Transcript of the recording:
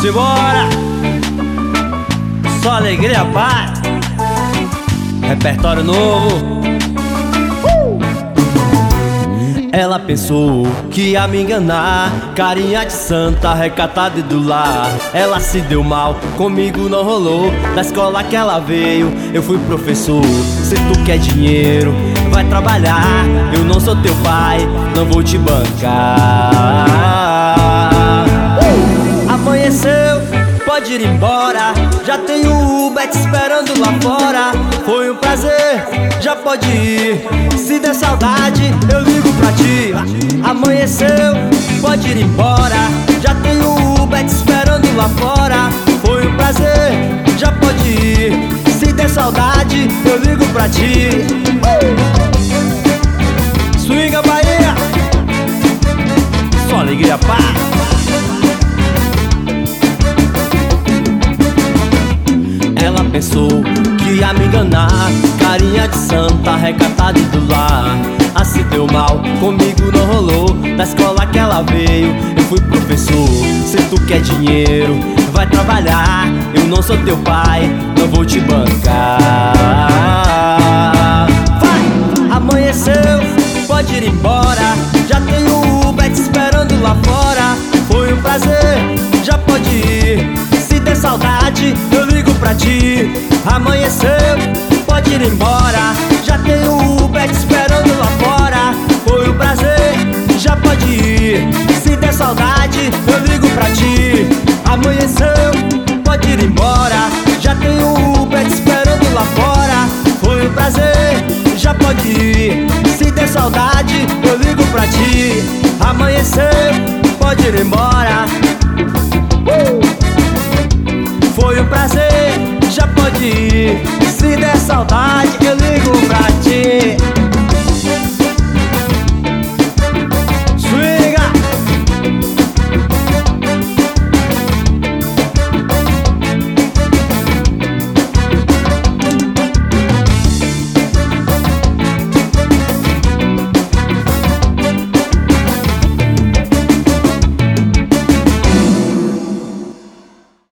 Simbora! Só alegria, paz. Repertório novo. Ela pensou que ia me enganar, carinha de santa, recatada e do lar. Ela se deu mal, comigo não rolou. Da escola que ela veio, eu fui professor. Se tu quer dinheiro, vai trabalhar. Eu não sou teu pai, não vou te bancar. Amanheceu, pode ir embora. Já tem o Uber te esperando lá fora. Foi um prazer, já pode ir. Se der saudade, eu ligo pra ti. Amanheceu, pode ir embora. Já tem o Uber te esperando lá fora. Foi um prazer, já pode ir. Se der saudade, eu ligo pra ti. Swinga Bahia, só alegria, paz. Ela pensou que ia me enganar, carinha de santa, recatada e do lar. Ah, se deu mal, comigo não rolou. Da escola que ela veio, eu fui professor. Se tu quer dinheiro, vai trabalhar. Eu não sou teu pai, não vou te bancar. Vai! Amanheceu, pode ir embora. Já tem o Uber te esperando lá fora. Foi um prazer, já pode ir. Se der saudade, eu ligo pra ti. Amanheceu, pode ir embora. Já tem o Uber te esperando lá fora. Foi um prazer, já pode ir. Se der saudade, eu ligo pra ti. Amanheceu, pode ir embora. Já tem o Uber te esperando lá fora. Foi um prazer, já pode ir. Se der saudade, eu ligo pra ti. Amanheceu, pode ir embora. Foi um prazer, já pode ir.